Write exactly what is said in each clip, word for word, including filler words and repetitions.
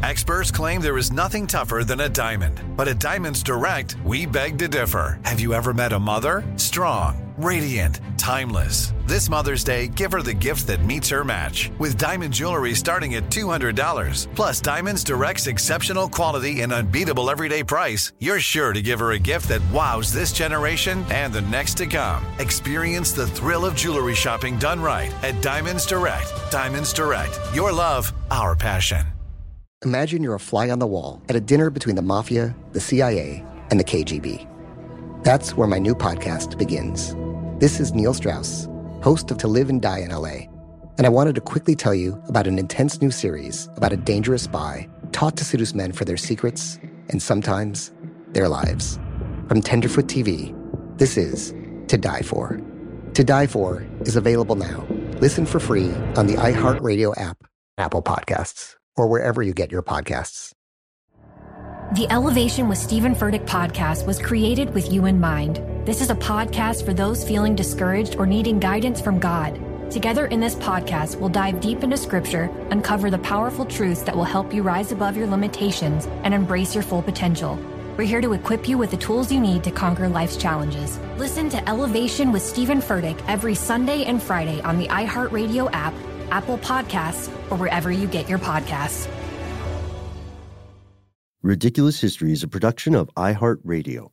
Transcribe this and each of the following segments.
Experts claim there is nothing tougher than a diamond. But at Diamonds Direct, we beg to differ. Have you ever met a mother? Strong, radiant, timeless. This Mother's Day, give her the gift that meets her match. With diamond jewelry starting at two hundred dollars. Plus, Diamonds Direct's exceptional quality and unbeatable everyday price, you're sure to give her a gift that wows this generation and the next to come. Experience the thrill of jewelry shopping done right at Diamonds Direct. Diamonds Direct. Your love, our passion. Imagine you're a fly on the wall at a dinner between the Mafia, the C I A, and the K G B. That's where my new podcast begins. This is Neil Strauss, host of To Live and Die in L A, and I wanted to quickly tell you about an intense new series about a dangerous spy taught to seduce men for their secrets and sometimes their lives. From Tenderfoot T V, this is To Die For. To Die For is available now. Listen for free on the iHeartRadio app, Apple Podcasts, or wherever you get your podcasts. The Elevation with Stephen Furtick podcast was created with you in mind. This is a podcast for those feeling discouraged or needing guidance from God. Together in this podcast, we'll dive deep into Scripture, uncover the powerful truths that will help you rise above your limitations and embrace your full potential. We're here to equip you with the tools you need to conquer life's challenges. Listen to Elevation with Stephen Furtick every Sunday and Friday on the iHeartRadio app, Apple Podcasts, or wherever you get your podcasts. Ridiculous History is a production of iHeartRadio.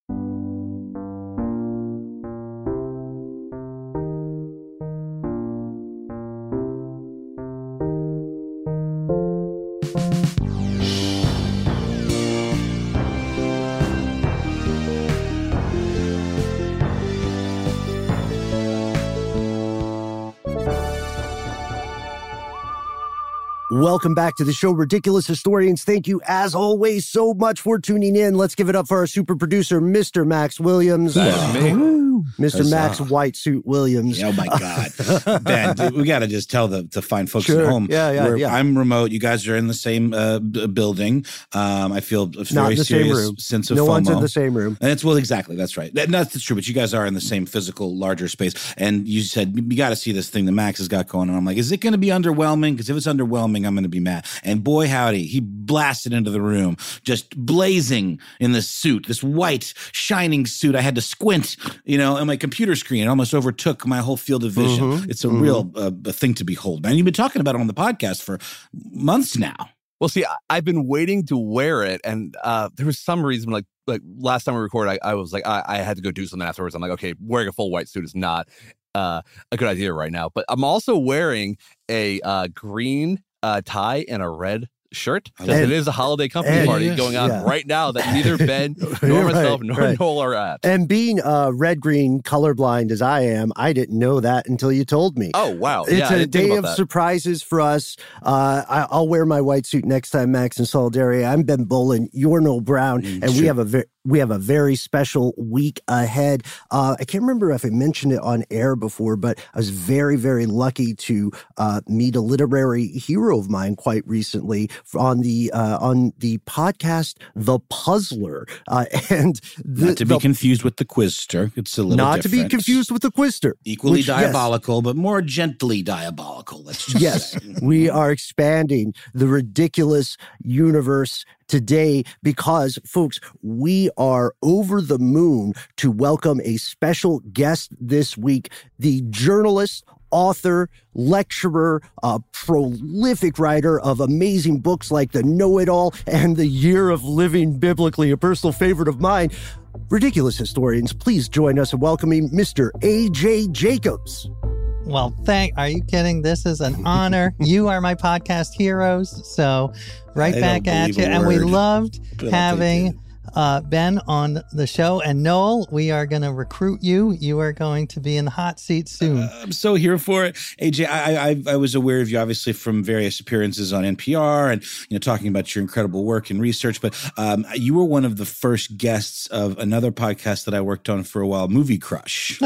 Welcome back to the show, Ridiculous Historians. Thank you, as always, so much for tuning in. Let's give it up for our super producer, Mister Max Williams. That's me. Mister That's, Max uh, White Suit Williams. Oh, my God. Ben, we got to just tell the, the fine folks Sure. at home. Yeah, yeah, We're- yeah. I'm remote. You guys are in the same uh, b- building. Um, I feel a Not very in the same serious room. sense of No FOMO. one's in the same room. And it's, well, exactly. That's right. That, that's true. But you guys are in the same physical, larger space. And you said, you got to see this thing that Max has got going on. I'm like, is it going to be underwhelming? Because if it's underwhelming, I'm going to be mad. And boy, howdy, he blasted into the room, just blazing in this suit, this white, shining suit. I had to squint, you know, on my computer screen. It almost overtook my whole field of vision. Mhm. It's a Mhm. real uh, a thing to behold, man. You've been talking about it on the podcast for months now. Well, see, I- I've been waiting to wear it, and uh, there was some reason, like like last time we recorded, I, I was like, I, I had to go do something afterwards. I'm like, okay, wearing a full white suit is not uh, a good idea right now. But I'm also wearing a uh, green uh, tie and a red shirt, because And- it is a holiday company and- party yes, going on yeah. right now that neither Ben nor Right, myself nor right. Noel are at. And being uh, red-green colorblind as I am, I didn't know that until you told me. Oh, wow. It's yeah, I a didn't think day about of that. surprises for us. Uh, I, I'll wear my white suit next time, Max, in solidarity. I'm Ben Bolin. You're Noel Brown, Mm, and we sure. have a very we have a very special week ahead. Uh, I can't remember if I mentioned it on air before, but I was very, very lucky to uh, meet a literary hero of mine quite recently on the uh, on the podcast The Puzzler, uh, and the, Not to be the- confused with the Quizster. It's a little not to be different. confused with the Quister. Equally which, yes, diabolical, but more gently diabolical. Let's just Yes, say. we are expanding the ridiculous universe today because, folks, we are over the moon to welcome a special guest this week, the journalist, author, lecturer, uh, prolific writer of amazing books like The Know-It-All and The Year of Living Biblically, a personal favorite of mine. Ridiculous historians, please join us in welcoming Mister A J Jacobs. Well, thank. Are you kidding? This is an honor. You are my podcast heroes. So, right I back don't at believe you. a And we word, loved but I'll take having it. uh, Ben on the show. And Noel, we are going to recruit you. You are going to be in the hot seat soon. Uh, I'm so here for it, A J. I, I I was aware of you obviously from various appearances on N P R and you know talking about your incredible work and research. But um, you were one of the first guests of another podcast that I worked on for a while, Movie Crush.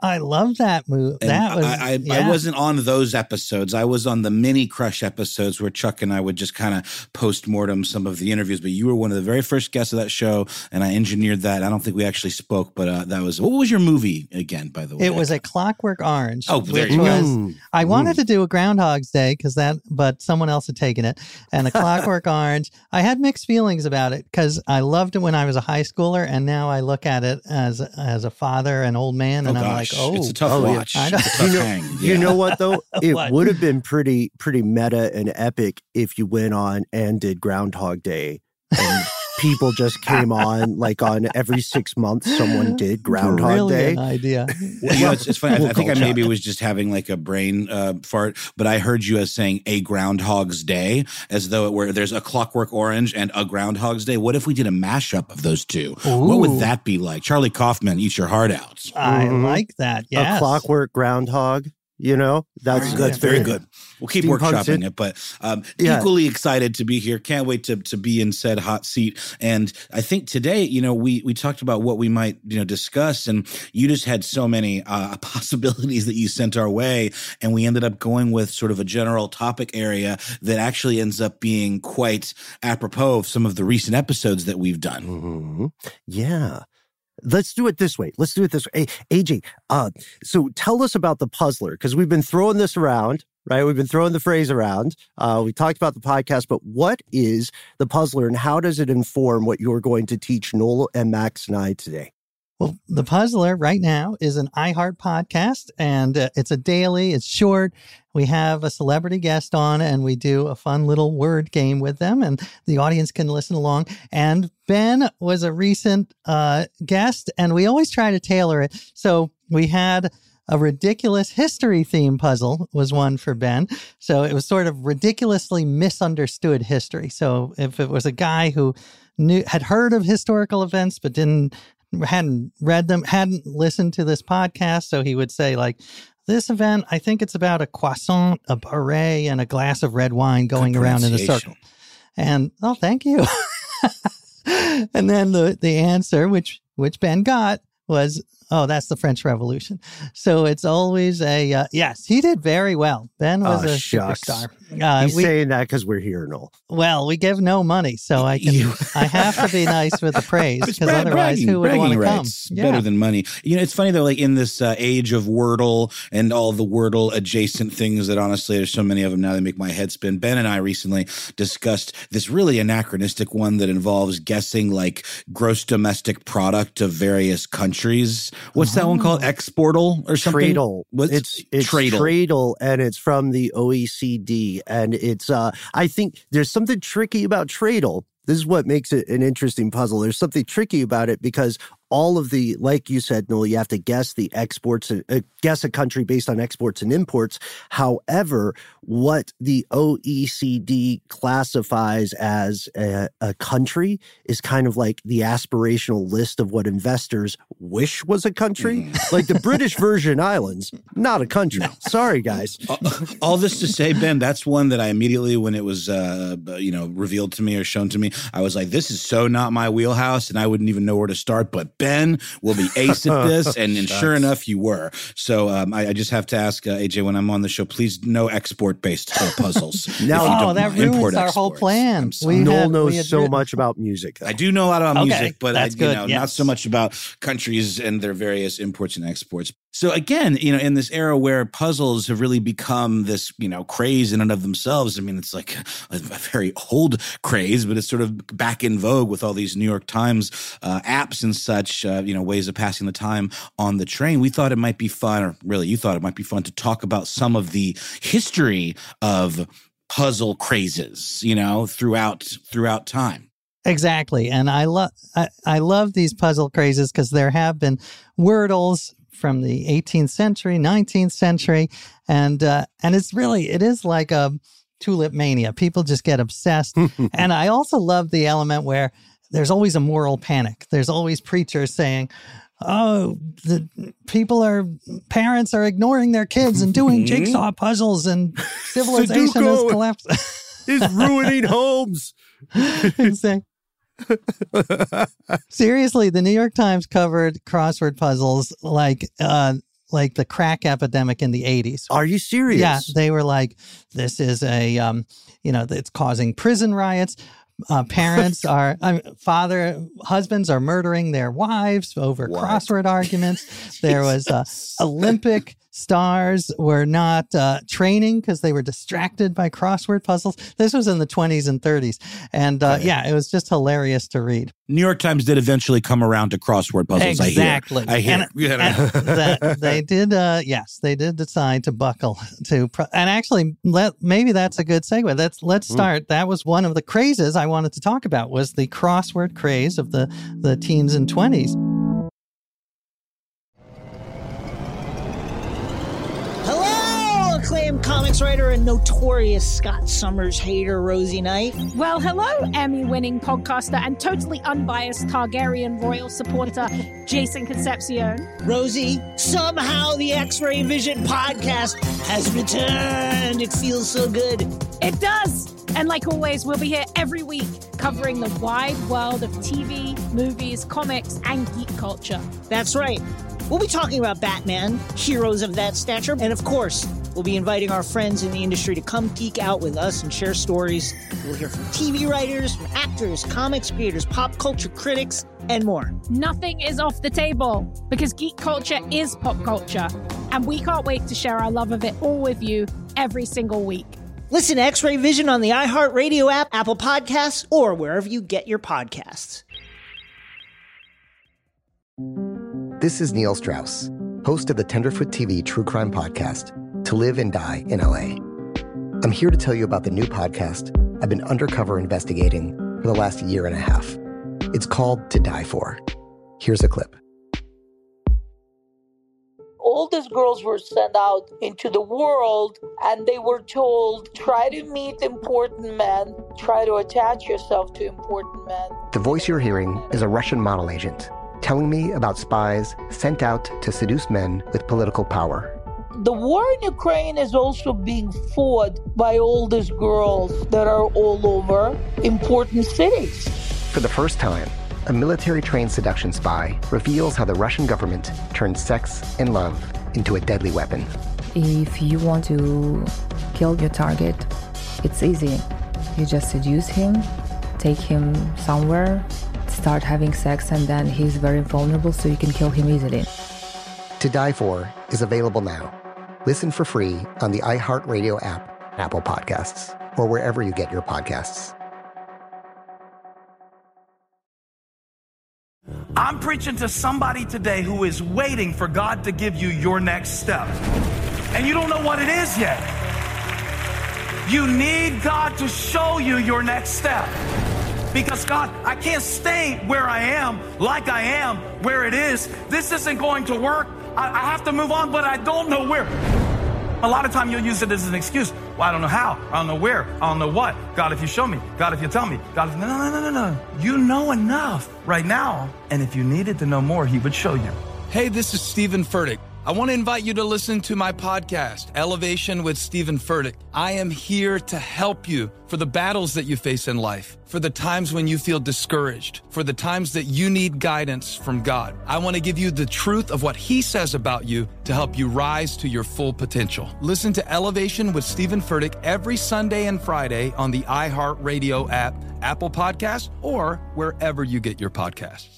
I love that movie. And That was. I, I, yeah. I wasn't on those episodes. I was on the mini Crush episodes where Chuck and I would just kind of post mortem some of the interviews. But you were one of the very first guests of that show, and I engineered that. I don't think we actually spoke, but uh, that was. What was your movie again? By the way, It was A Clockwork Orange. Oh, there which you go. was, Mm. I wanted to do a Groundhog's Day because that, but someone else had taken it. And A Clockwork Orange, I had mixed feelings about it because I loved it when I was a high schooler, and now I look at it as as a father, an old man, and oh, I'm gosh. like, oh, it's a tough Oh, yeah. watch. I know. It's a tough You know- hang. You Yeah. know what though? It What? would have been pretty pretty meta and epic if you went on and did Groundhog Day and people just came on like on every six months someone did Groundhog brilliant Day. idea. Well, you know, it's, it's funny. I, We'll I think I call maybe Chuck. was just having like a brain uh, fart, but I heard you as saying a Groundhog's Day, as though it were there's a Clockwork Orange and a Groundhog's Day. What if we did a mashup of those two? What would Ooh. that be like? Charlie Kaufman, eat your heart out. I Mhm. like that. Yes. A Clockwork Groundhog. You know, that's Very that's good. Very very good. We'll keep Steampunk's workshopping it. it, but um, Yeah. equally excited to be here. Can't wait to to be in said hot seat. And I think today, you know, we we talked about what we might you know discuss, and you just had so many uh, possibilities that you sent our way, and we ended up going with sort of a general topic area that actually ends up being quite apropos of some of the recent episodes that we've done. Mhm. Yeah. Let's do it this way. Let's do it this way. Hey, A J, uh, so tell us about the puzzler, because we've been throwing this around, right? We've been throwing the phrase around. Uh, we talked about the podcast, but what is the puzzler and how does it inform what you're going to teach Noel and Max and I today? Well, The Puzzler right now is an iHeart podcast, and uh, it's a daily, it's short. We have a celebrity guest on, and we do a fun little word game with them, and the audience can listen along. And Ben was a recent uh, guest, and we always try to tailor it. So we had a ridiculous history theme puzzle was one for Ben. So it was sort of ridiculously misunderstood history. So if it was a guy who knew had heard of historical events but didn't hadn't read them, hadn't listened to this podcast, so he would say like, this event, I think it's about a croissant, a beret, and a glass of red wine going Good around in a pronunciation. circle. And oh, thank you. And then the the answer, which which Ben got, was, oh, that's the French Revolution. So it's always a, uh, yes, he did very well. Ben was Oh, a shucks. superstar. Uh, He's we, saying that because we're here, Noel. well, we give no money, so I can, You- I have to be nice with the praise, It's because bra- otherwise bragging- who would want to bragging come? rights, better than money. You know, it's funny though, like in this uh, age of Wordle and all the Wordle adjacent things that honestly, there's so many of them now that make my head spin. Ben and I recently discussed this really anachronistic one that involves guessing like gross domestic product of various countries. What's that one called? Exportal or something? Tradle. What's It's it's Tradle? Tradle, and it's from the O E C D, and it's uh I think there's something tricky about Tradle. This is what makes it an interesting puzzle. There's something tricky about it because all of the, like you said, Noel, you have to guess the exports, uh, guess a country based on exports and imports. However, what the O E C D classifies as a, a country is kind of like the aspirational list of what investors wish was a country. Mm. Like the British Virgin Islands, not a country. Sorry, guys. all, all this to say, Ben, that's one that I immediately, when it was, uh, you know, revealed to me or shown to me, I was like, this is so not my wheelhouse, and I wouldn't even know where to start. But Ben will be ace at this, and, and sure enough, you were. So um, I, I just have to ask uh, A J when I'm on the show, please no export-based uh, puzzles. Now- if you Oh, don't that mind. ruins Import, our whole exports. plan. I'm sorry. We Noel had- we knows had so written- much about music. Though. I do know a lot about Okay, music, but I, that's you good, know, not yes. so much about countries and their various imports and exports. So again, you know, in this era where puzzles have really become this, you know, craze in and of themselves. I mean, it's like a, a very old craze, but it's sort of back in vogue with all these New York Times uh, apps and such, uh, you know, ways of passing the time on the train. We thought it might be fun, or really you thought it might be fun to talk about some of the history of puzzle crazes, you know, throughout throughout time. Exactly. And I love I, I love these puzzle crazes because there have been Wordles from the eighteenth century, nineteenth century, and uh, and it's really it is like a tulip mania. People just get obsessed. And I also love the element where there's always a moral panic. There's always preachers saying, oh, the people are, parents are ignoring their kids and doing jigsaw puzzles and civilization has Sudoku. collapsed. Is ruining homes. Exactly. Seriously, the New York Times covered crossword puzzles like uh, like the crack epidemic in the eighties. Are you serious? Yeah, they were like, this is a, um, you know, it's causing prison riots. Uh, parents are, I mean, father, husbands are murdering their wives over What? crossword arguments. There was uh, Olympic stars were not uh, training because they were distracted by crossword puzzles. This was in the twenties and thirties. And uh, Okay. yeah, it was just hilarious to read. New York Times did eventually come around to crossword puzzles. Exactly. I hear. I And, hear. and that they did, uh, yes, they did decide to buckle to, pro- and actually, let, maybe that's a good segue. Let's let's start. That was one of the crazes I wanted to talk about, was the crossword craze of the the teens and twenties. Hello, acclaimed comics writer and notorious Scott Summers hater, Rosie Knight. Well, hello, Emmy-winning podcaster and totally unbiased Targaryen royal supporter, Jason Concepcion. Rosie, somehow the X-Ray Vision podcast has returned. It feels so good. It does! And like always, we'll be here every week covering the wide world of T V, movies, comics, and geek culture. That's right. We'll be talking about Batman, heroes of that stature, and of course, we'll be inviting our friends in the industry to come geek out with us and share stories. We'll hear from T V writers, from actors, comics creators, pop culture critics, and more. Nothing is off the table because geek culture is pop culture, and we can't wait to share our love of it all with you every single week. Listen to X-Ray Vision on the iHeartRadio app, Apple Podcasts, or wherever you get your podcasts. This is Neil Strauss, host of the Tenderfoot T V true crime podcast, To Live and Die in L A. I'm here to tell you about the new podcast I've been undercover investigating for the last year and a half. It's called To Die For. Here's a clip. All these girls were sent out into the world and they were told, try to meet important men, try to attach yourself to important men. The voice you're hearing is a Russian model agent telling me about spies sent out to seduce men with political power. The war in Ukraine is also being fought by all these girls that are all over important cities. For the first time, a military-trained seduction spy reveals how the Russian government turned sex and love into a deadly weapon. If you want to kill your target, it's easy. You just seduce him, take him somewhere, start having sex, and then he's very vulnerable, so you can kill him easily. To Die For is available now. Listen for free on the iHeartRadio app, Apple Podcasts, or wherever you get your podcasts. I'm preaching to somebody today who is waiting for God to give you your next step. And you don't know what it is yet. You need God to show you your next step. Because God, I can't stay where I am, like I am, where it is. This isn't going to work. I, I have to move on, but I don't know where. A lot of time you'll use it as an excuse. Well, I don't know how. I don't know where. I don't know what. God, if you show me. God, if you tell me. God, if... No, no, no, no, no. You know enough right now. And if you needed to know more, he would show you. Hey, this is Stephen Furtick. I want to invite you to listen to my podcast, Elevation with Stephen Furtick. I am here to help you for the battles that you face in life, for the times when you feel discouraged, for the times that you need guidance from God. I want to give you the truth of what he says about you to help you rise to your full potential. Listen to Elevation with Stephen Furtick every Sunday and Friday on the iHeartRadio app, Apple Podcasts, or wherever you get your podcasts.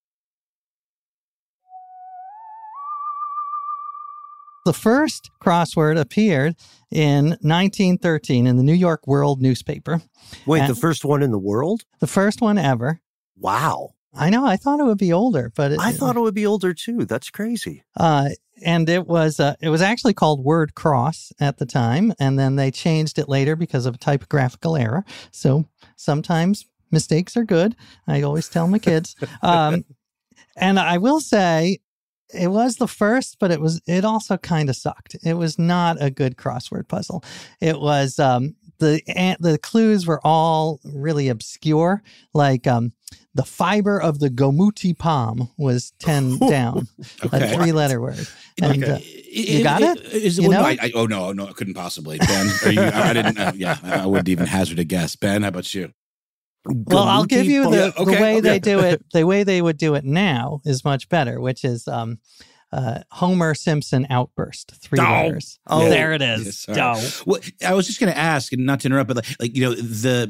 The first crossword appeared in nineteen thirteen in the New York World newspaper. Wait, and the first one in the world? The first one ever. Wow. I know. I thought it would be older, but it, I thought it would be older too. That's crazy. Uh, and it was uh, it was actually called Word Cross at the time, and then they changed it later because of a typographical error. So sometimes mistakes are good. I always tell my kids. Um, and I will say, it was the first, but it was it also kind of sucked. It was not a good crossword puzzle. It was um, the the clues were all really obscure, like um, the fiber of the Gomuti palm was ten down, Okay. a three-letter word. And, Okay. uh, you got it? Is, You well, know? no, I, I, oh no, no, I couldn't possibly. Ben, are you, I didn't. Uh, yeah, I wouldn't even hazard a guess. Ben, how about you? Well, I'll give you the, Yeah, okay, the way okay. they do it. The way they would do it now is much better, which is um, uh, Homer Simpson outburst. Three Oh. letters. Oh. Oh, there it is. Yes, sorry. Dough. Well, I was just going to ask, and not to interrupt, but like, like you know, the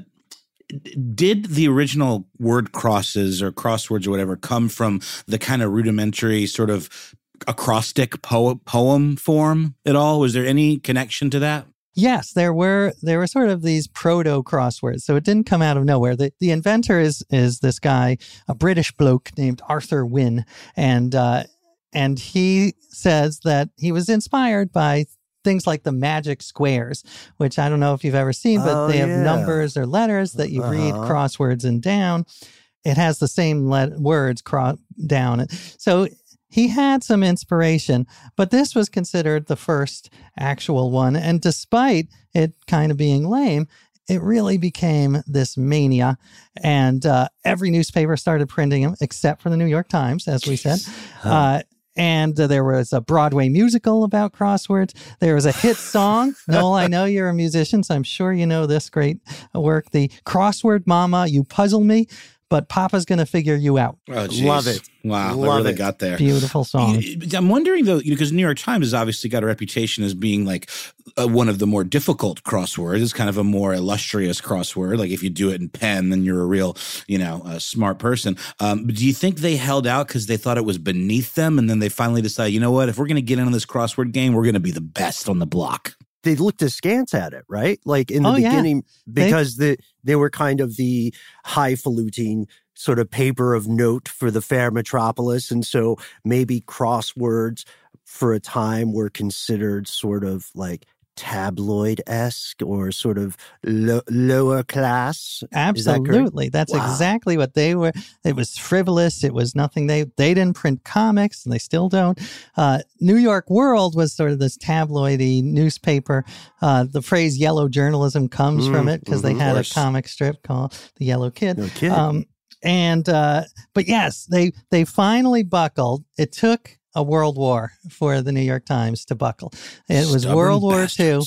did the original word crosses or crosswords or whatever come from the kind of rudimentary sort of acrostic po- poem form at all? Was there any connection to that? Yes, there were there were sort of these proto crosswords, so it didn't come out of nowhere. The the inventor is is this guy, a British bloke named Arthur Wynne, and uh, and he says that he was inspired by things like the magic squares, which I don't know if you've ever seen, but Oh, they have yeah. numbers or letters that you read Uh-huh. crosswords and down. It has the same let- words cro- down. So he had some inspiration, but this was considered the first actual one. And despite it kind of being lame, it really became this mania. And uh, every newspaper started printing them, except for the New York Times, as we said. Uh, and uh, there was a Broadway musical about crosswords. There was a hit song. Noel, I know you're a musician, so I'm sure you know this great work. The Crossword Mama, You Puzzle Me, but Papa's going to figure you out. Oh, geez. Love it. Wow, Love I really it. got there. Beautiful song. I'm wondering, though, because New York Times has obviously got a reputation as being like uh, one of the more difficult crosswords. It's kind of a more illustrious crossword. Like if you do it in pen, then you're a real, you know, uh, smart person. Um, but do you think they held out because they thought it was beneath them? And then they finally decided, you know what, if we're going to get in on this crossword game, we're going to be the best on the block. They looked askance at it, right? Like in the Oh, yeah. beginning, They- because the they were kind of the highfalutin sort of paper of note for the fair metropolis. And so maybe crosswords for a time were considered sort of like tabloid-esque or sort of lo- lower class. Is that correct? Absolutely. That's Wow. exactly what they were. It was frivolous. It was nothing. They they didn't print comics, and they still don't. Uh, New York World was sort of this tabloidy newspaper. Uh, the phrase yellow journalism comes Mm, from it because mhm, they of had a course. comic strip called The Yellow Kid. No kid. Um, and uh, but yes, they they finally buckled. It took a world war for the New York Times to buckle. It was Stubborn World War Two.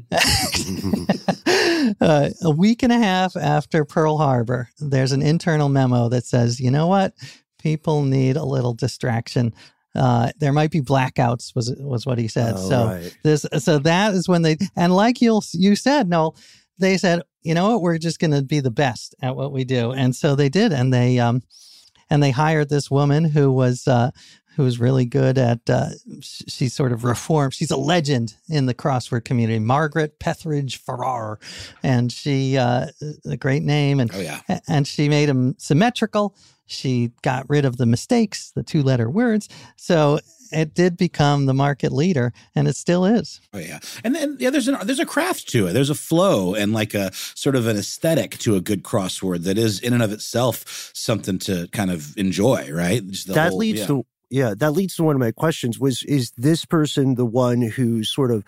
bastards. uh, a week and a half after Pearl Harbor, there's an internal memo that says, you know what? People need a little distraction. Uh, there might be blackouts, was was what he said. Oh, so right. this, so that is when they, and like you you said, Noel, they said, you know what? We're just going to be the best at what we do, and so they did, and they um, and they hired this woman who was uh, who was really good at, uh, sh- she sort of reformed. She's a legend in the crossword community, Margaret Pethridge Farrar. And she, uh, a great name. And, Oh, yeah. and she made them symmetrical. She got rid of the mistakes, the two letter words. So it did become the market leader, and it still is. Oh yeah, and then yeah, there's an there's a craft to it. There's a flow and like a sort of an aesthetic to a good crossword that is in and of itself something to kind of enjoy, right? Just the that whole- leads yeah. to yeah that leads to one of my questions. Was is this person the one who sort of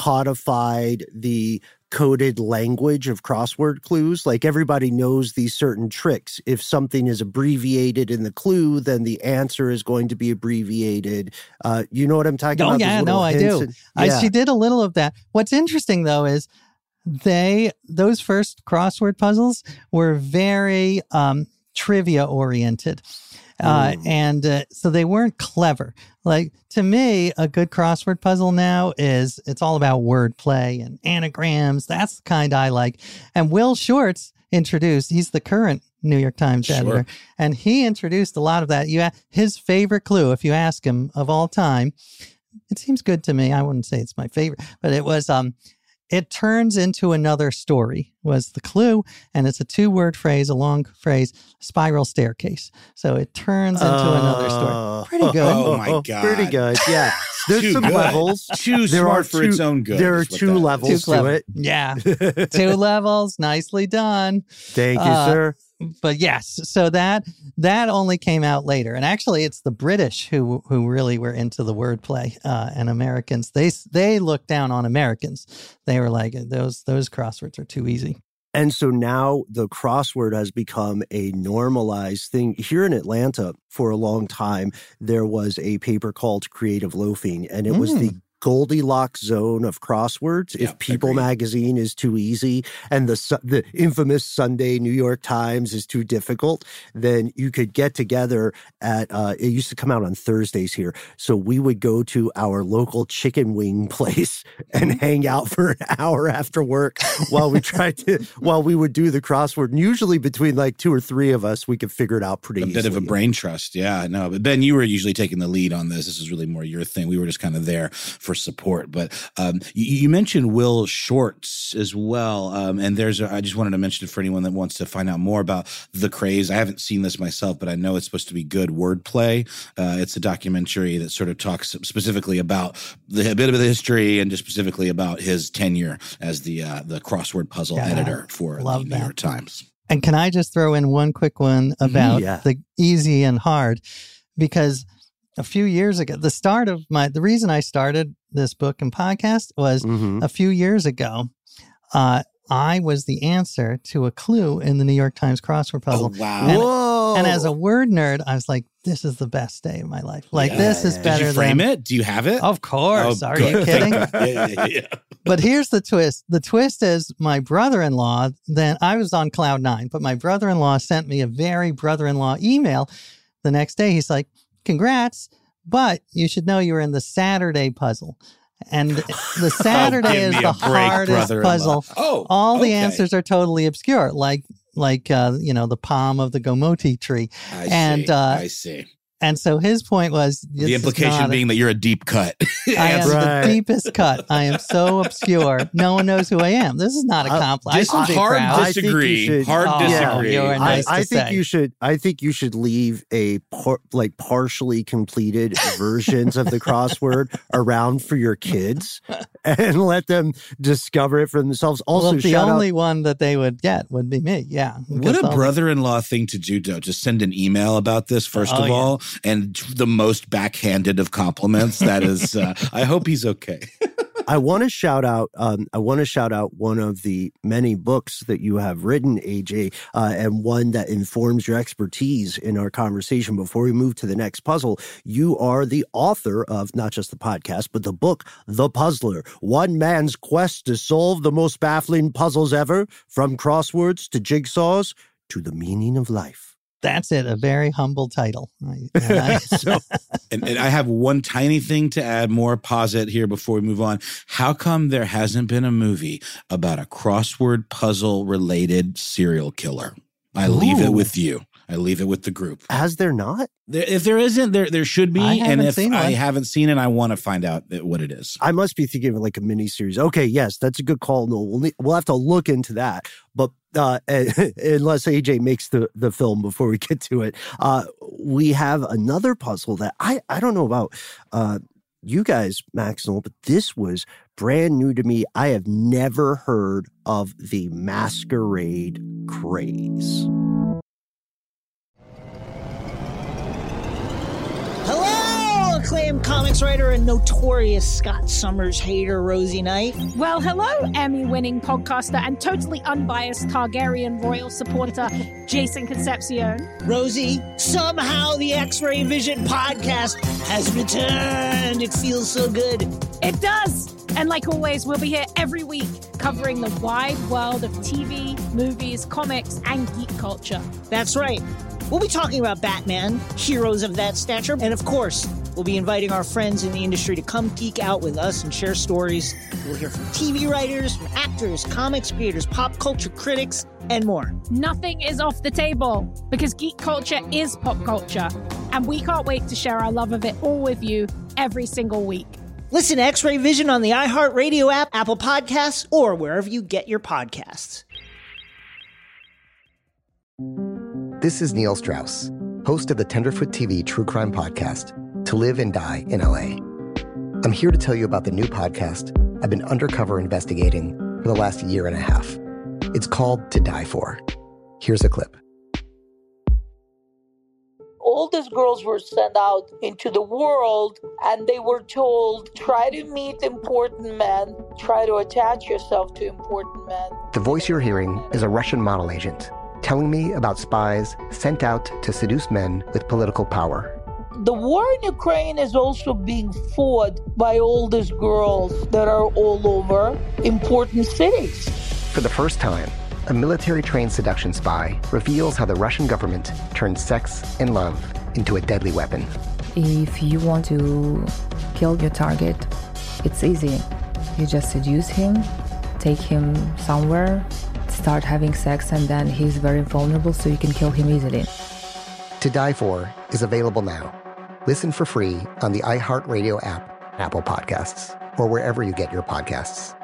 codified the coded language of crossword clues? Like everybody knows these certain tricks. If something is abbreviated in the clue, then the answer is going to be abbreviated. Uh, you know what I'm talking Oh, about? Those yeah, little no, I hints do. and- I, yeah. she did a little of that. What's interesting, though, is they, those first crossword puzzles were very um, trivia oriented. Uh, Mm. and uh, so they weren't clever. Like, to me, a good crossword puzzle now is, it's all about wordplay and anagrams. That's the kind I like. And Will Shortz introduced, he's the current New York Times Sure. editor, and he introduced a lot of that. You, his favorite clue, if you ask him, of all time, it seems good to me. I wouldn't say it's my favorite, but it was, um, it turns into another story was the clue. And it's a two word phrase, a long phrase, spiral staircase. So it turns into another story. Pretty good. Oh, my God. Pretty good. Yeah. There's Too some good. levels. Too There smart are for two- its own good. There are is what two that is. levels Too to clever. it. Yeah. Two levels. Nicely done. Thank you, Uh, sir. But yes, so that that only came out later, and actually, it's the British who who really were into the wordplay, uh, and Americans they they looked down on Americans. They were like, those those crosswords are too easy. And so now the crossword has become a normalized thing. Here in Atlanta, for a long time, there was a paper called Creative Loafing, and it was Mm. the Goldilocks zone of crosswords. Yeah, if People agreed. magazine is too easy and the su- the infamous Sunday New York Times is too difficult, then you could get together at, uh, it used to come out on Thursdays here. So we would go to our local chicken wing place and hang out for an hour after work while we tried to, while we would do the crossword. And usually between like two or three of us, we could figure it out pretty a easily. bit of a brain trust. Yeah, no. But Ben, you were usually taking the lead on this. This is really more your thing. We were just kind of there for support. But um, you, you mentioned Will Shortz as well. Um, and there's, a, I just wanted to mention it for anyone that wants to find out more about The Craze. I haven't seen this myself, but I know it's supposed to be good wordplay. Uh, it's a documentary that sort of talks specifically about the, a bit of the history and just specifically about his tenure as the uh, the crossword puzzle Yeah, editor for the love New that. York Times. And can I just throw in one quick one about Yeah. the easy and hard? Because a few years ago, the start of my, the reason I started this book and podcast was Mhm. a few years ago, uh, I was the answer to a clue in the New York Times crossword puzzle. Oh, wow. And, Whoa. and as a word nerd, I was like, this is the best day of my life. Like, Yeah. this is Did better Did you frame than... it? Do you have it? Of course. Oh, Are good. you kidding? yeah, yeah, yeah. But here's the twist. The twist is my brother-in-law, then I was on cloud nine, but my brother-in-law sent me a very brother-in-law email the next day. He's like, congrats, but you should know you were in the Saturday puzzle. And the Saturday Oh, give is me the a break, hardest brother-in-law. puzzle. Oh, All the okay. answers are totally obscure, like, like uh, you know, the palm of the Gomoti tree. I and see. uh, I see. And so his point was this The is implication not a- being that you're a deep cut. I am Right. the deepest cut. I am so obscure. No one knows who I am. This is not a Uh, compliment. I dis- should be hard proud. I think you disagree. should- Hard Oh, disagree. you're I, nice I to think say. you should. I think you should leave a par, like partially completed versions of the crossword around for your kids and let them discover it for themselves. Also, well, the shout only out. one that they would get would be me. Yeah. What because a I'll- brother-in-law thing to do, though. Just send an email about this, first Oh, of yeah. all, and the most backhanded of compliments. That is, uh, I hope he's okay. I want to shout out. Um, I want to shout out one of the many books that you have written, A J, uh, and one that informs your expertise in our conversation. Before we move to the next puzzle, you are the author of not just the podcast, but the book, The Puzzler: One Man's Quest to Solve the Most Baffling Puzzles Ever, from crosswords to jigsaws to the meaning of life. That's it. A very humble title. I, and I- So, And, and I have one tiny thing to add, more posit here before we move on. How come there hasn't been a movie about a crossword puzzle related serial killer? I leave it Ooh. with you. I leave it with the group. has there not? There, if there isn't, there there should be. I And haven't if seen I one. haven't seen it, I want to find out that- what it is. I must be thinking of like a mini series. Okay, yes, that's a good call. No, we'll, need, we'll have to look into that. But uh, unless A J makes the, the film before we get to it, uh, we have another puzzle that I, I don't know about uh, you guys, Max and all, but this was brand new to me. I have never heard of the Masquerade Craze. Hello, acclaimed comics writer and notorious Scott Summers hater, Rosie Knight. Well, hello, Emmy-winning podcaster and totally unbiased Targaryen royal supporter, Jason Concepcion. Rosie, somehow the X-Ray Vision podcast has returned. It feels so good. It does! And like always, we'll be here every week covering the wide world of T V, movies, comics, and geek culture. That's right. We'll be talking about Batman, heroes of that stature, and of course, we'll be inviting our friends in the industry to come geek out with us and share stories. We'll hear from T V writers, from actors, comics creators, pop culture critics, and more. Nothing is off the table because geek culture is pop culture, and we can't wait to share our love of it all with you every single week. Listen to X-Ray Vision on the iHeartRadio app, Apple Podcasts, or wherever you get your podcasts. This is Neil Strauss, host of the Tenderfoot T V true crime podcast, To Live and Die in L A. I'm here to tell you about the new podcast I've been undercover investigating for the last year and a half. It's called To Die For. Here's a clip. All these girls were sent out into the world and they were told, try to meet important men, try to attach yourself to important men. The voice you're hearing is a Russian model agent telling me about spies sent out to seduce men with political power. the war in Ukraine is also being fought by all these girls that are all over important cities. For the first time, a military-trained seduction spy reveals how the Russian government turned sex and love into a deadly weapon. If you want to kill your target, it's easy. You just seduce him, take him somewhere, start having sex, and then he's very vulnerable, so you can kill him easily. To Die For is available now. Listen for free on the iHeartRadio app, Apple Podcasts, or wherever you get your podcasts.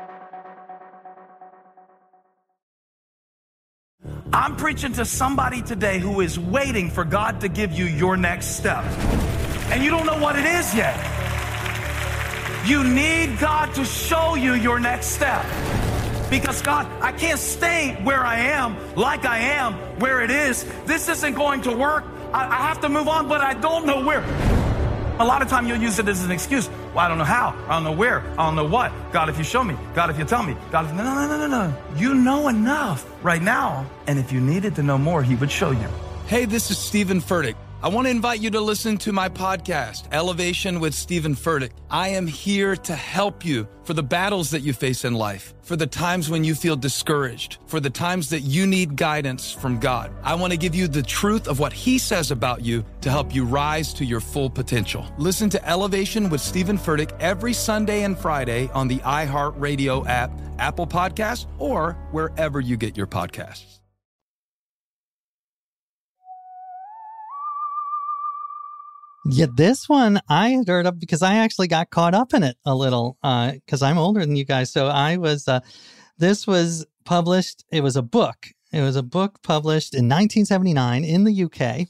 I'm preaching to somebody today who is waiting for God to give you your next step. And you don't know what it is yet. You need God to show you your next step. Because God, I can't stay where I am, like I am, where it is. This isn't going to work. I, I have to move on, but I don't know where. A lot of time you'll use it as an excuse. Well, I don't know how. I don't know where. I don't know what. God, if you show me. God, if you tell me. God, if... No, no, no, no, no. You know enough right now. And if you needed to know more, he would show you. Hey, this is Stephen Furtick. I want to invite you to listen to my podcast, Elevation with Stephen Furtick. I am here to help you for the battles that you face in life, for the times when you feel discouraged, for the times that you need guidance from God. I want to give you the truth of what he says about you to help you rise to your full potential. Listen to Elevation with Stephen Furtick every Sunday and Friday on the iHeartRadio app, Apple Podcasts, or wherever you get your podcasts. Yeah, this one I had heard of because I actually got caught up in it a little because uh, I'm older than you guys. So I was, uh, this was published, it was a book. It was a book published in nineteen seventy-nine in the U K,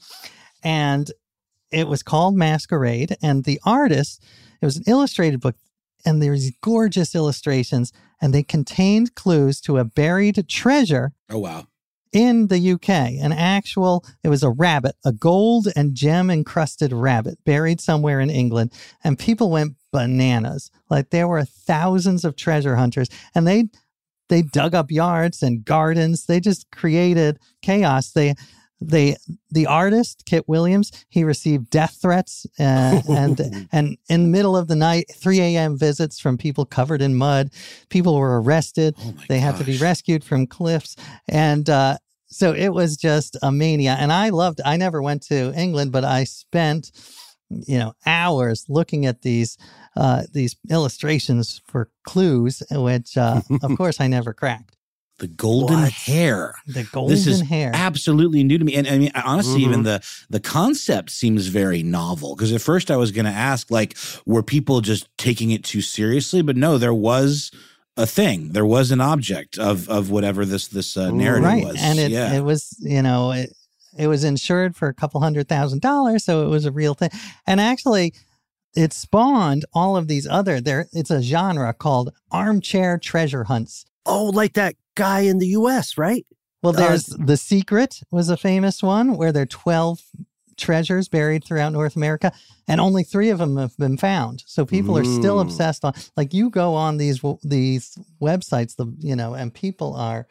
and it was called Masquerade. And the artist, it was an illustrated book, and there was gorgeous illustrations, and they contained clues to a buried treasure. Oh, wow. In the U K, an actual, it was a rabbit, a gold and gem encrusted rabbit buried somewhere in England. And people went bananas. Like there were thousands of treasure hunters, and they, they dug up yards and gardens. They just created chaos. They, they, the artist, Kit Williams, he received death threats uh, and, and in the middle of the night, three a.m. visits from people covered in mud. People were arrested. Oh they gosh. had to be rescued from cliffs. And, uh, so it was just a mania. And I loved, I never went to England, but I spent, you know, hours looking at these, uh, these illustrations for clues, which, uh, of course I never cracked. The golden What? hair. The golden this is hair. absolutely new to me. And I mean, honestly, Mm-hmm. even the the concept seems very novel. Because at first I was going to ask, like, were people just taking it too seriously? But no, there was a thing. There was an object of of whatever this this uh, narrative right. was. And it, yeah. it was, you know, it, it was insured for a couple hundred thousand dollars. So it was a real thing. And actually, it spawned all of these other, there. It's a genre called armchair treasure hunts. Oh, like that guy in the U S, right? Well, there's Uh, The Secret was a famous one where there are twelve treasures buried throughout North America, and only three of them have been found. So people are still Mm. obsessed on, like you go on these these websites, the you know, and people are,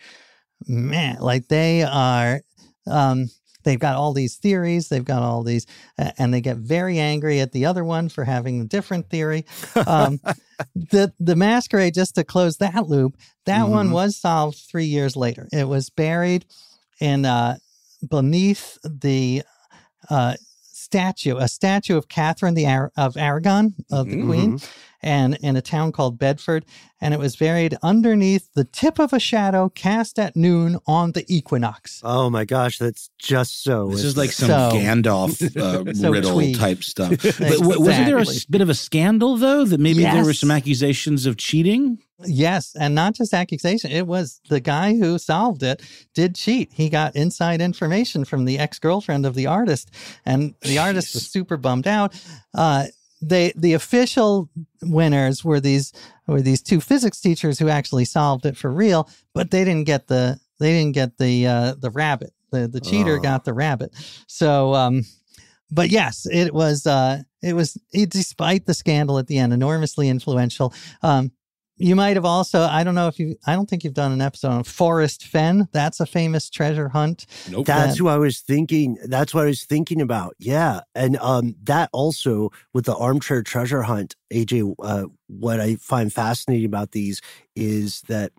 man, like they are, um, they've got all these theories, they've got all these, uh, and they get very angry at the other one for having a different theory. Um, the the Masquerade, just to close that loop, that Mm-hmm. one was solved three years later. It was buried in uh, beneath the uh, statue, a statue of Catherine the Ar- of Aragon, of the Queen, and in a town called Bedford. And it was buried underneath the tip of a shadow cast at noon on the equinox. Oh my gosh, that's just so. This is like some So- Gandalf uh, So riddle tweet. type stuff. But w- wasn't there a s- Exactly. bit of a scandal, though, that maybe there were Yes. some accusations of cheating? Yes, and not just accusation. It was the guy who solved it did cheat. He got inside information from the ex-girlfriend of the artist, and the artist was super bummed out. Uh, they the official winners were these were these two physics teachers who actually solved it for real, but they didn't get the they didn't get the uh, the rabbit. The the cheater Oh. got the rabbit. So, um, but yes, it was uh, it was it, despite the scandal at the end, enormously influential. Um, you might have also, I don't know if you, I don't think you've done an episode on Forrest Fenn. That's a famous treasure hunt. Nope. That's who I was thinking. That's what I was thinking about. Yeah. And um, that also with the armchair treasure hunt, A J, uh, what I find fascinating about these is that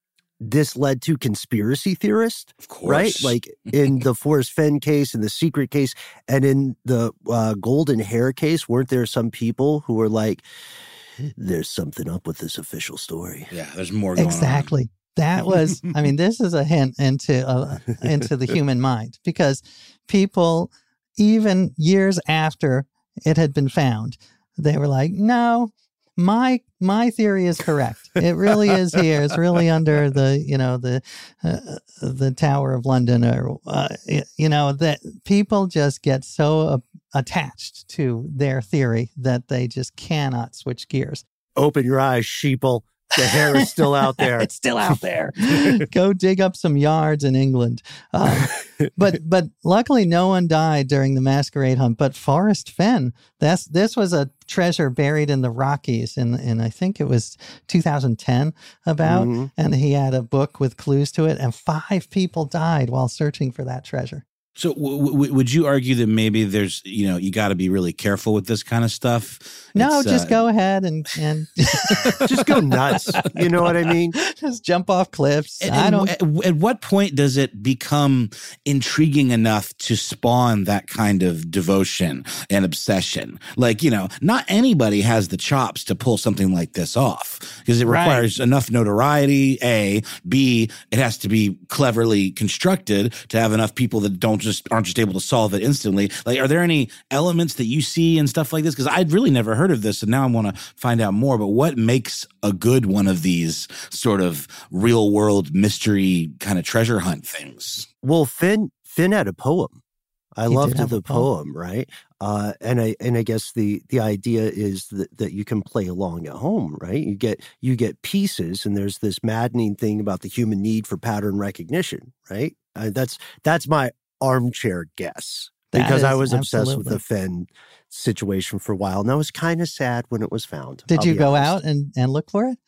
this led to conspiracy theorists, of course, right? Like in the Forrest Fenn case, in the secret case, and in the uh, golden hair case, weren't there some people who were like, there's something up with this official story? Yeah, there's more going exactly. on. That was, I mean, this is a hint into uh, into the human mind, because people, even years after it had been found, they were like, no, my my theory is correct. It really is here. It's really under the, you know, the uh, the Tower of London, or uh, you know, that people just get so uh, attached to their theory that they just cannot switch gears. Open your eyes, sheeple. The hair is still out there. It's still out there. Go dig up some yards in England. Um, but but luckily, no one died during the masquerade hunt. But Forrest Fenn, that's this was a treasure buried in the Rockies, in in I think it was two thousand ten about, mm-hmm. and he had a book with clues to it, and five people died while searching for that treasure. So w- w- would you argue that maybe there's, you know, you got to be really careful with this kind of stuff? No, it's, just uh, go ahead and, and just go nuts. You know what I mean? Just jump off cliffs. And, I don't. At, at what point does it become intriguing enough to spawn that kind of devotion and obsession? Like, you know, not anybody has the chops to pull something like this off, because it requires right. enough notoriety, A, B, it has to be cleverly constructed to have enough people that don't just aren't just able to solve it instantly. Like, are there any elements that you see and stuff like this? Because I'd really never heard of this, and now I want to find out more. But what makes a good one of these sort of real world mystery kind of treasure hunt things? Well, Finn Finn had a poem. I he loved the poem, poem right? Uh, and I and I guess the the idea is that, that you can play along at home, right? You get you get pieces, and there's this maddening thing about the human need for pattern recognition, right? Uh, that's that's my armchair guess, because I was obsessed absolutely. with the Fenn situation for a while, and I was kind of sad when it was found. Did I'll you be go honest. out and, and look for it?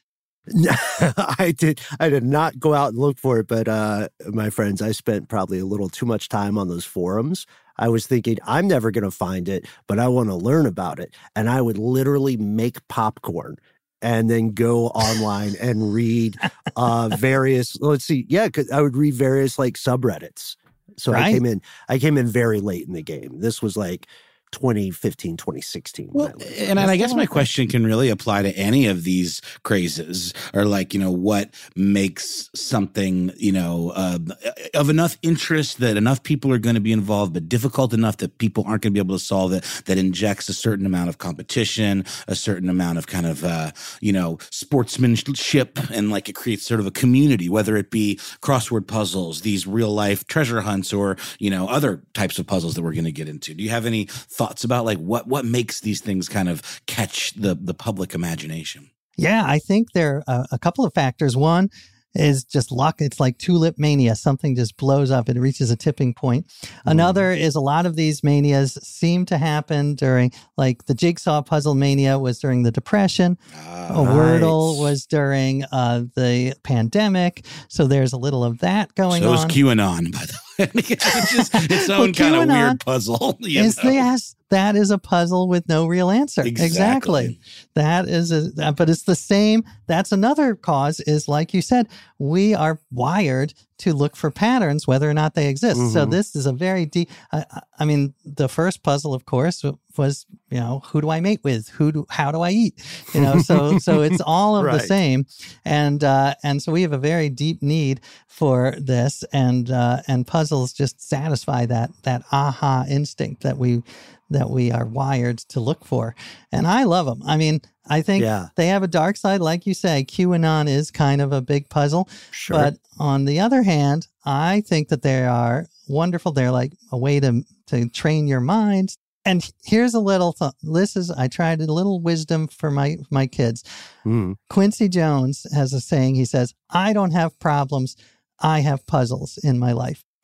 I did. I did not go out and look for it, but uh, my friends, I spent probably a little too much time on those forums. I was thinking, I'm never going to find it, but I want to learn about it. And I would literally make popcorn and then go online and read uh, various, let's see, yeah, 'cause I would read various like subreddits. So Right. I came in, I came in very late in the game. This was like twenty fifteen, twenty sixteen. Well, and, and I guess my question can really apply to any of these crazes, or like, you know, what makes something, you know, uh, of enough interest that enough people are going to be involved, but difficult enough that people aren't going to be able to solve it, that injects a certain amount of competition, a certain amount of kind of, uh, you know, sportsmanship, and like it creates sort of a community, whether it be crossword puzzles, these real life treasure hunts, or, you know, other types of puzzles that we're going to get into. Do you have any thoughts about like what what makes these things kind of catch the the public imagination? Yeah, I think there are a, a couple of factors. One is just luck. It's like tulip mania. Something just blows up. It reaches a tipping point. Another is a lot of these manias seem to happen during, like the jigsaw puzzle mania was during the Depression. Ah, a Wordle was during uh, the pandemic. So there's a little of that going so on. So is QAnon, by the way. It's just its own Well, kind of QAnon weird puzzle. You is know? the, yes, that is a puzzle with no real answer. Exactly. That is, a, but it's the same. That's another cause is, like you said, we are wired to look for patterns, whether or not they exist. Mm-hmm. So this is a very deep, I, I mean, the first puzzle, of course, was, you know, who do I mate with? Who do, how do I eat? You know, so, so it's all of Right. the same. And, uh, and so we have a very deep need for this, and, uh, and puzzles just satisfy that, that aha instinct that we, that we are wired to look for. And I love them. I mean, I think Yeah. they have a dark side. Like you say, QAnon is kind of a big puzzle. Sure. But on the other hand, I think that they are wonderful. They're like a way to, to train your mind. And here's a little, th- this is, I tried a little wisdom for my, my kids. Mm. Quincy Jones has a saying. He says, I don't have problems. I have puzzles in my life.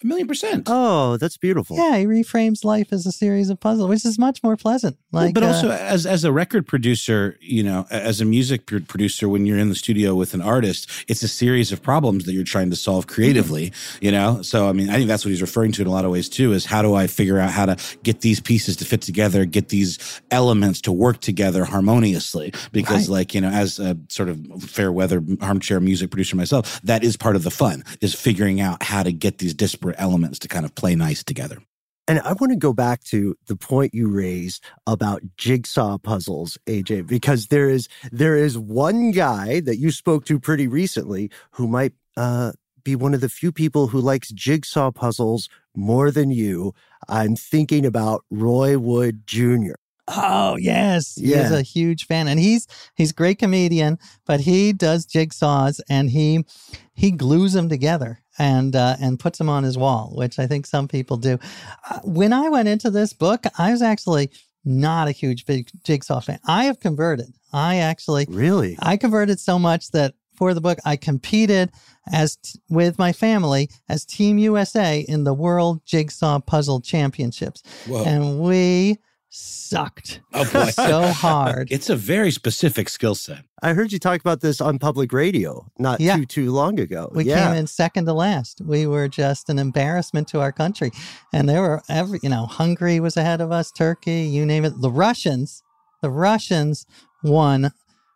A million percent. Oh, that's beautiful. Yeah, he reframes life as a series of puzzles, which is much more pleasant. Like, well, but also, uh, as as a record producer, you know, as a music producer, when you're in the studio with an artist, it's a series of problems that you're trying to solve creatively, mm-hmm. you know? So, I mean, I think that's what he's referring to in a lot of ways, too, is how do I figure out how to get these pieces to fit together, get these elements to work together harmoniously? Because, right. like, you know, as a sort of fair weather armchair music producer myself, that is part of the fun, is figuring out how to get these disparate elements to kind of play nice together. And I want to go back to the point you raised about jigsaw puzzles, A J, because there is there is one guy that you spoke to pretty recently who might uh, be one of the few people who likes jigsaw puzzles more than you. I'm thinking about Roy Wood Junior Oh, yes. Yeah. He's a huge fan. And he's he's a great comedian, but he does jigsaws and he he glues them together and uh, and puts them on his wall, which I think some people do. Uh, when I went into this book, I was actually not a huge big jigsaw fan. I have converted. I actually Really? I converted so much that for the book, I competed as t- with my family as Team U S A in the World Jigsaw Puzzle Championships. Whoa. And we sucked oh boy. so hard. It's a very specific skill set. I heard you talk about this on public radio not Yeah. too, too long ago. We yeah. came in second to last. We were just an embarrassment to our country. And there were every, you know, Hungary was ahead of us, Turkey, you name it. The Russians, the Russians won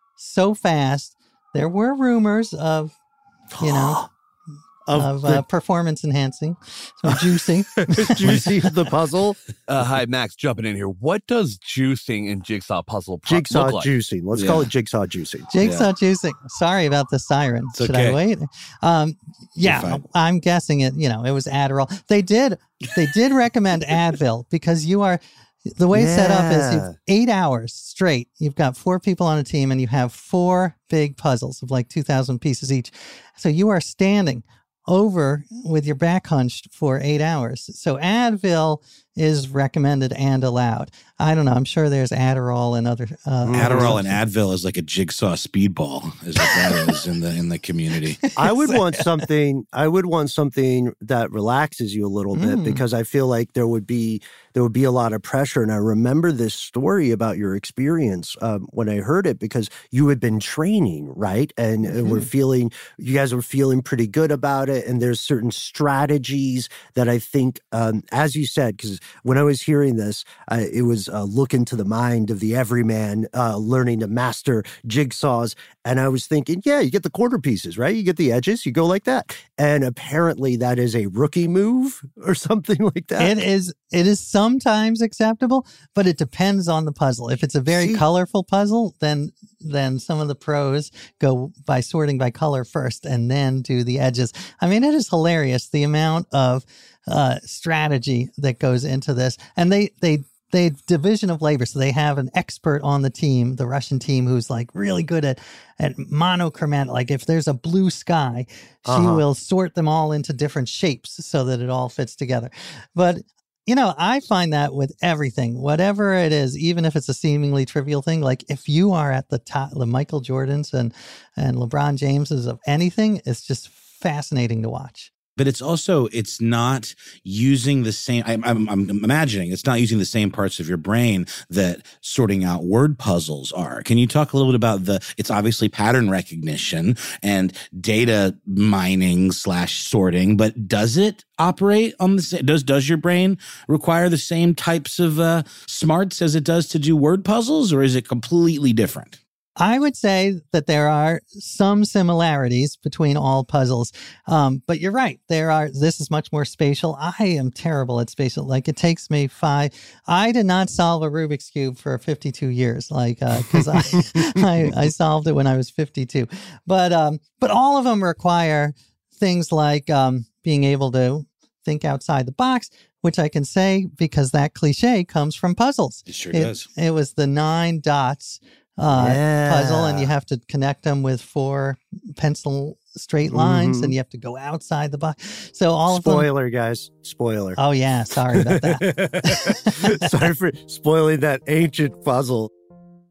so fast. There were rumors of, you know, Of of the- uh, performance enhancing, some juicing. Juicing the puzzle? Uh, hi, Max, jumping in here. What does juicing in jigsaw puzzle pu- Jigsaw look like? juicing. Let's Yeah. call it jigsaw juicing. Jigsaw juicing. Sorry about the siren. It's Should okay. I wait? Um, You're yeah, fine. I'm guessing it. You know, it was Adderall. They did. They did recommend Advil because you are. The way it's set up is Yeah. you've eight hours straight. You've got four people on a team, and you have four big puzzles of like two thousand pieces each. So you are standing over with your back hunched for eight hours. So Advil is recommended and allowed. I don't know. I'm sure there's Adderall and other uh, Adderall and other Advil is like a jigsaw speedball, is what that is in the in the community. I would want something. I would want something that relaxes you a little bit Mm. because I feel like there would be there would be a lot of pressure. And I remember this story about your experience um, when I heard it because you had been training, right? And uh, Mm-hmm. were feeling you guys were feeling pretty good about it. And there's certain strategies that I think, um, as you said, because when I was hearing this, uh, it was uh, look into the mind of the everyman, uh, learning to master jigsaws. And I was thinking, yeah, you get the quarter pieces, right? You get the edges, you go like that. And apparently that is a rookie move or something like that. It is it is sometimes acceptable, but it depends on the puzzle. If it's a very See? colorful puzzle, then then some of the pros go by sorting by color first and then do the edges. I mean, it is hilarious the amount of uh, strategy that goes into this. And they they they division of labor. So they have an expert on the team, the Russian team, who's like really good at, at monochromatic. Like if there's a blue sky, she Uh-huh. will sort them all into different shapes so that it all fits together. But, you know, I find that with everything, whatever it is, even if it's a seemingly trivial thing, like if you are at the top, the Michael Jordans and, and LeBron Jameses of anything, it's just fascinating to watch. But it's also, it's not using the same, I'm, I'm, I'm imagining it's not using the same parts of your brain that sorting out word puzzles are. Can you talk a little bit about the, it's obviously pattern recognition and data mining slash sorting, but does it operate on the same, does, does your brain require the same types of uh, smarts as it does to do word puzzles, or is it completely different? I would say that there are some similarities between all puzzles. Um, but you're right. There are, this is much more spatial. I am terrible at spatial. Like it takes me five, I did not solve a Rubik's Cube for fifty-two years. Like, uh, cause I, I, I solved it when I was fifty-two, but, um, but all of them require things like, um, being able to think outside the box, which I can say because that cliche comes from puzzles. It sure it, does. It was the nine dots Uh, Yeah. puzzle, and you have to connect them with four pencil straight lines, Mhm. and you have to go outside the box. So all of them. Spoiler, guys. Spoiler. Oh yeah, sorry about that. Sorry for spoiling that ancient puzzle.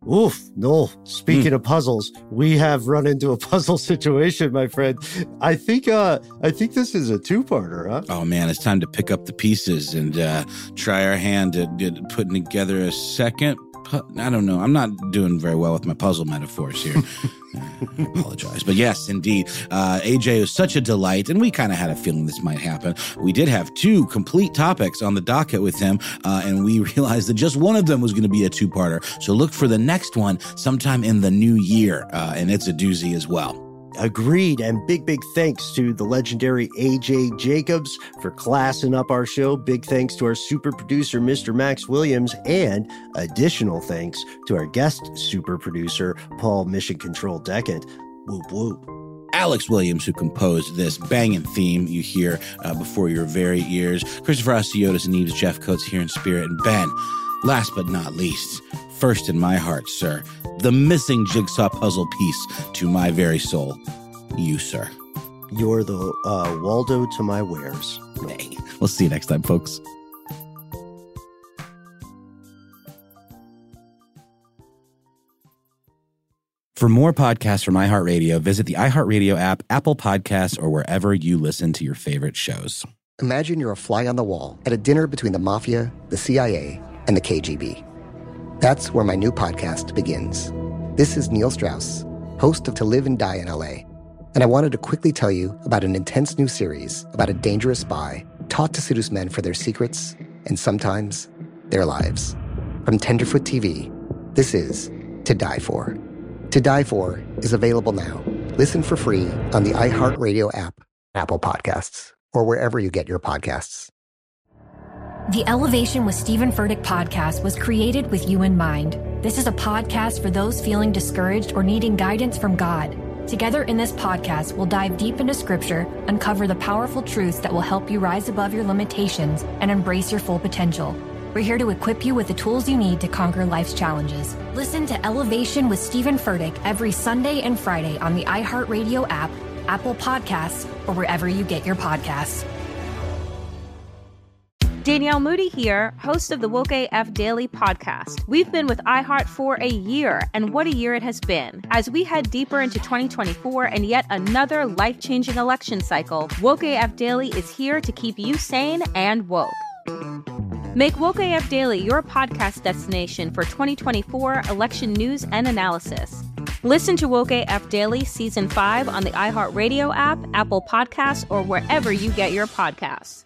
Oof, no. Speaking mm. of puzzles, we have run into a puzzle situation, my friend. I think uh, I think this is a two-parter, huh? Oh, man, it's time to pick up the pieces and uh, try our hand at, at putting together a second. Pu- I don't know. I'm not doing very well with my puzzle metaphors here. I apologize. But yes, indeed, uh, A J was such a delight, and we kind of had a feeling this might happen. We did have two complete topics on the docket with him, uh, and we realized that just one of them was going to be a two-parter. So look for the next one sometime in the new year, uh, and it's a doozy as well. Agreed. And big, big thanks to the legendary A J Jacobs for classing up our show. Big thanks to our super producer, Mister Max Williams, and additional thanks to our guest super producer, Paul Mission Control Deckett. Whoop, whoop. Alex Williams, who composed this banging theme you hear uh, before your very ears. Christopher Asiotis and Eves Jeff Coates here in spirit. And Ben, last but not least, first in my heart, sir, the missing jigsaw puzzle piece to my very soul, you, sir. You're the uh, Waldo to my wares. Hey, we'll see you next time, folks. For more podcasts from iHeartRadio, visit the iHeartRadio app, Apple Podcasts, or wherever you listen to your favorite shows. Imagine you're a fly on the wall at a dinner between the Mafia, the C I A, and the K G B. That's where my new podcast begins. This is Neil Strauss, host of To Live and Die in L A, and I wanted to quickly tell you about an intense new series about a dangerous spy taught to seduce men for their secrets and sometimes their lives. From Tenderfoot T V, this is To Die For. To Die For is available now. Listen for free on the iHeartRadio app, Apple Podcasts, or wherever you get your podcasts. The Elevation with Stephen Furtick podcast was created with you in mind. This is a podcast for those feeling discouraged or needing guidance from God. Together in this podcast, we'll dive deep into Scripture, uncover the powerful truths that will help you rise above your limitations and embrace your full potential. We're here to equip you with the tools you need to conquer life's challenges. Listen to Elevation with Stephen Furtick every Sunday and Friday on the iHeartRadio app, Apple Podcasts, or wherever you get your podcasts. Danielle Moody here, host of the Woke A F Daily podcast. We've been with iHeart for a year, and what a year it has been. As we head deeper into twenty twenty-four and yet another life-changing election cycle, Woke A F Daily is here to keep you sane and woke. Make Woke A F Daily your podcast destination for twenty twenty-four election news and analysis. Listen to Woke A F Daily Season five on the iHeartRadio app, Apple Podcasts, or wherever you get your podcasts.